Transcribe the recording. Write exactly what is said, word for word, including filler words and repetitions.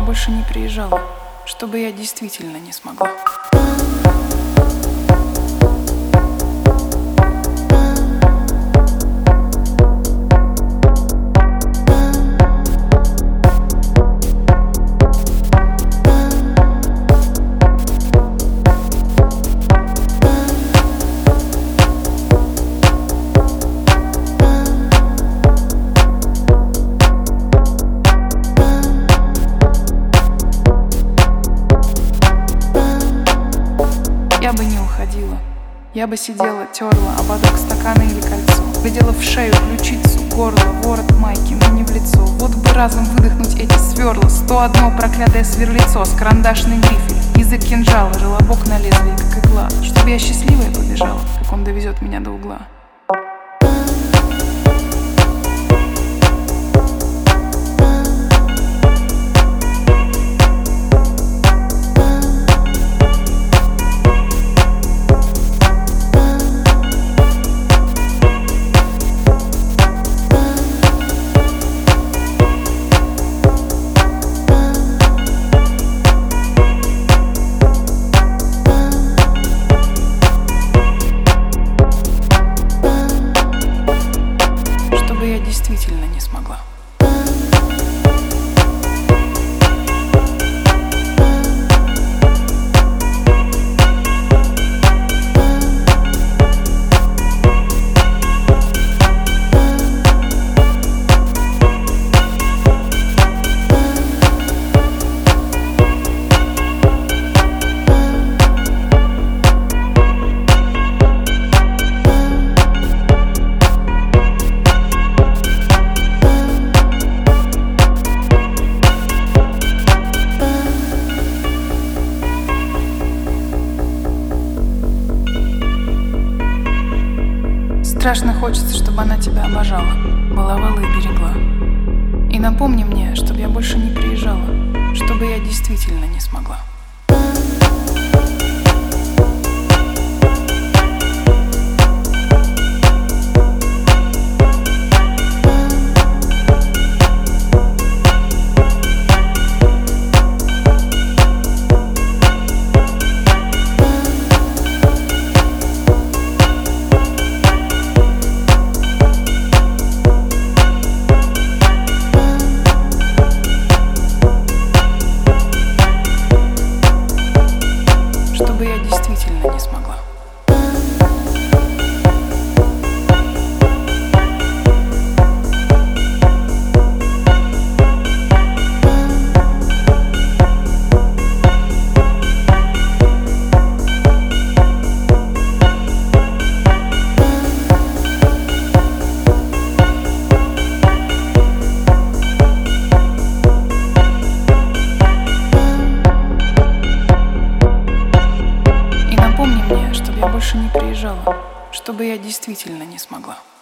больше не приезжала, чтобы я действительно не смогла. Я бы не уходила, я бы сидела, терла ободок стакана или кольцо, глядела в шею, ключицу, горло, ворот майки, но не в лицо. Вот бы разом выдохнуть эти сверла, сто одно проклятое сверлицо с карандашной грифель, язык кинжала, желобок на лезвие, как игла, чтобы я счастливая побежала, как он довезет меня до угла. Я действительно не смогла. Страшно хочется, чтобы она тебя обожала, баловала и берегла. И напомни мне, чтобы я больше не приезжала, чтобы я действительно не смогла. Чтобы я действительно не смогла. Чтобы я больше не приезжала, чтобы я действительно не смогла.